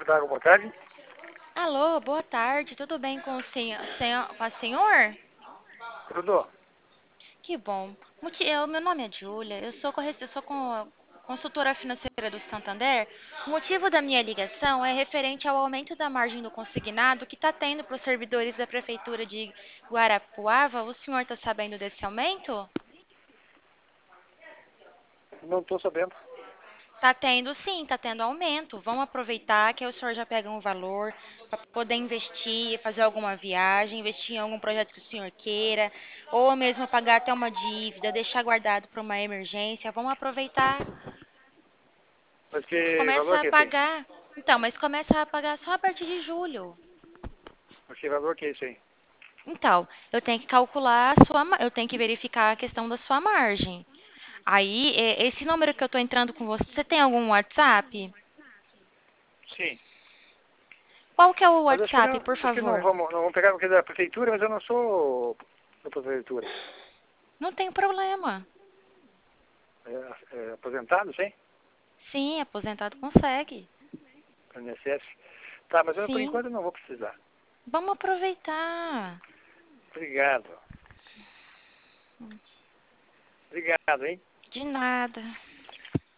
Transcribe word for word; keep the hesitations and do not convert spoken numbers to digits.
Tá, boa tarde. Alô, boa tarde, tudo bem com o senhor, senhor, com a senhor? Tudo? Que bom. Moti- eu- meu nome é Júlia, eu sou, corre- eu sou con- consultora financeira do Santander. O motivo da minha ligação é referente ao aumento da margem do consignado que está tendo para os servidores da Prefeitura de Guarapuava. O senhor está sabendo desse aumento? Não estou sabendo. Tá tendo, sim, tá tendo aumento. Vamos aproveitar que aí o senhor já pega um valor para poder investir, fazer alguma viagem, investir em algum projeto que o senhor queira, ou mesmo pagar até uma dívida, deixar guardado para uma emergência. Vamos aproveitar. Mas que valor Começa a que tem? pagar. Então, mas começa a pagar só a partir de julho. Mas que valor que é isso aí? Então, eu tenho que calcular a sua, ma- eu tenho que verificar a questão da sua margem. Aí, é, esse número que eu estou entrando com você, você tem algum WhatsApp? Sim. Qual que é o Mas acho que WhatsApp, não, por acho que não favor? vamos, não vamos pegar porque é da prefeitura, mas eu não sou da prefeitura. Não tem problema. É, é aposentado, sim? Sim, aposentado consegue. I N S S. Tá, mas eu por Sim. enquanto não vou precisar. Vamos aproveitar. Obrigado. Obrigado, hein? De nada.